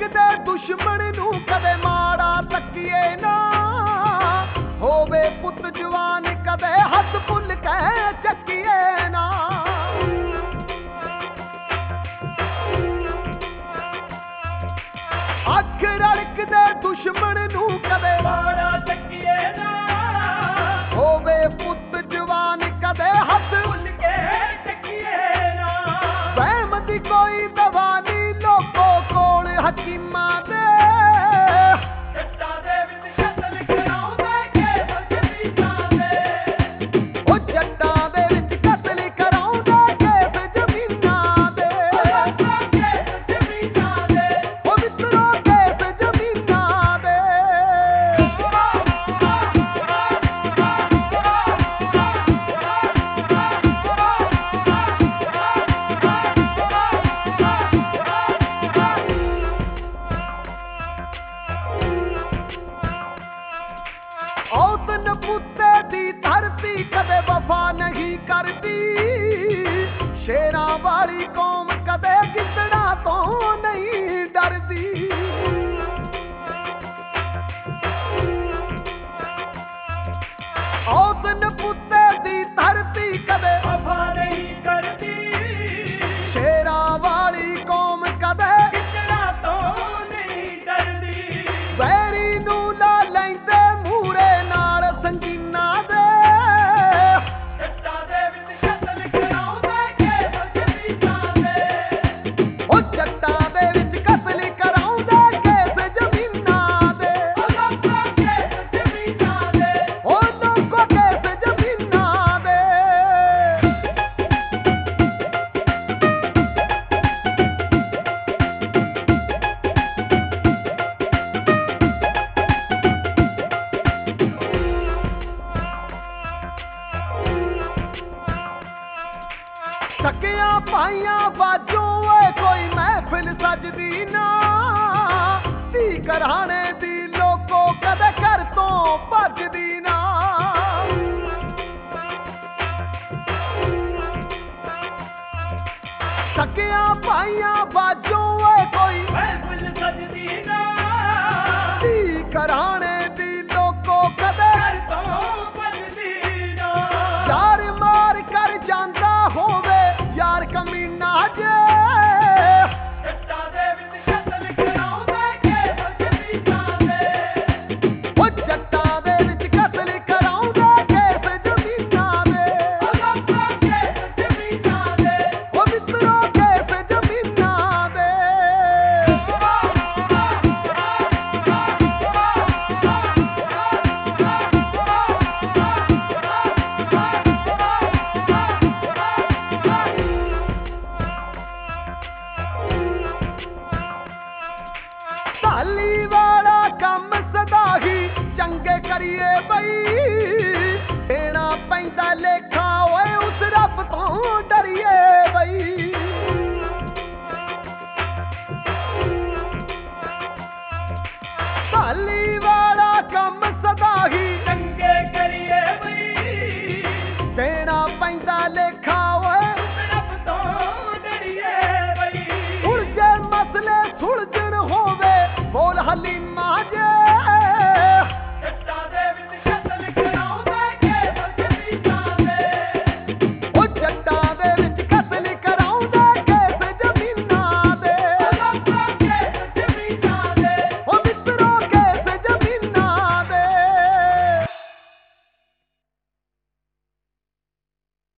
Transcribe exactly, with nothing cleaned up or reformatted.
रखदे दुश्मन नूं कदे माड़ा तकीए ना होवे पुत जवान कदे हथ भुल के चकीए ना अख रड़कदे दुश्मन नूं कदे माड़ा तकीए ना होवे पुत जवान कदे हथ भुल के चकीए ना वहम दी कोई दवा नहीं लोगों कोल हकीमां दे जट्टां दे विच कतल कराउंदे केस जमीनां दे ओ जट्टां दे विच कतल कराउंदे केस जमीनां दे केस जमीनां दे ओ मित्रो केस जमीनां दे औतन पुत्ते दी धरती कदे वफा नहीं करती शेरां वाली कौम कदे गिद्दड़ां तो नहीं डरदी औतन पुत्ते दी धरती कदे वफा नहीं करती शेरां वाली कौम कदे कितना तो नहीं डरदी वैरी नूं ला लैंदे मूरे नाल संगीना दे जट्टां दे विच कतल कराउंदे केस जमीनां दे ओ जट्टां दे विच कतल कराउंदे केस जमीनां दे ओ लोकां केस जमीनां दे ओ लोगो केस जमीनां दे सकिया पाइया बाजों ओए कोई महफिल सजदी ना धी घराणे दी लोगो कदे घर तो भजदी ना सकिया पाइया बाजों ओए कोई महफिल सजदी ना धी घराणे दी लोगो कदे घर तो भजदी ना यार मार कर जांदा होवे यार कमीना जे जट्टां दे विच कतल कराउंदे केस जमीनां दे ओ जट्टां दे विच कतल कराउंदे केस जमीनां दे ओ लोकां केस जमीनां दे ओ मित्रो केस जमीनां दे ਢਾਲੀ ਵਾਲਾ ਕੰਮ ਸਦਾ ਹੀ ਚੰਗੇ ਕਰੀਏ ਬਈ ਦੇਣਾ ਪੈਂਦਾ ਲੇਖਾ ਓਏ ਉਸ ਰੱਬ ਤੋਂ ਡਰੀਏ ਬਈ ਢਾਲੀ ਵਾਲਾ ਕੰਮ ਸਦਾ ਹੀ चंगे करिए बई ਦੇਣਾ ਪੈਂਦਾ ਲੇਖਾ ਓਏ रब तो डरिए बई ਉਲਝੇ ਮਸਲੇ ਸੁਲਝਣ ਹੋਵੇ ਬੋਲ ਹਲੀਮਾ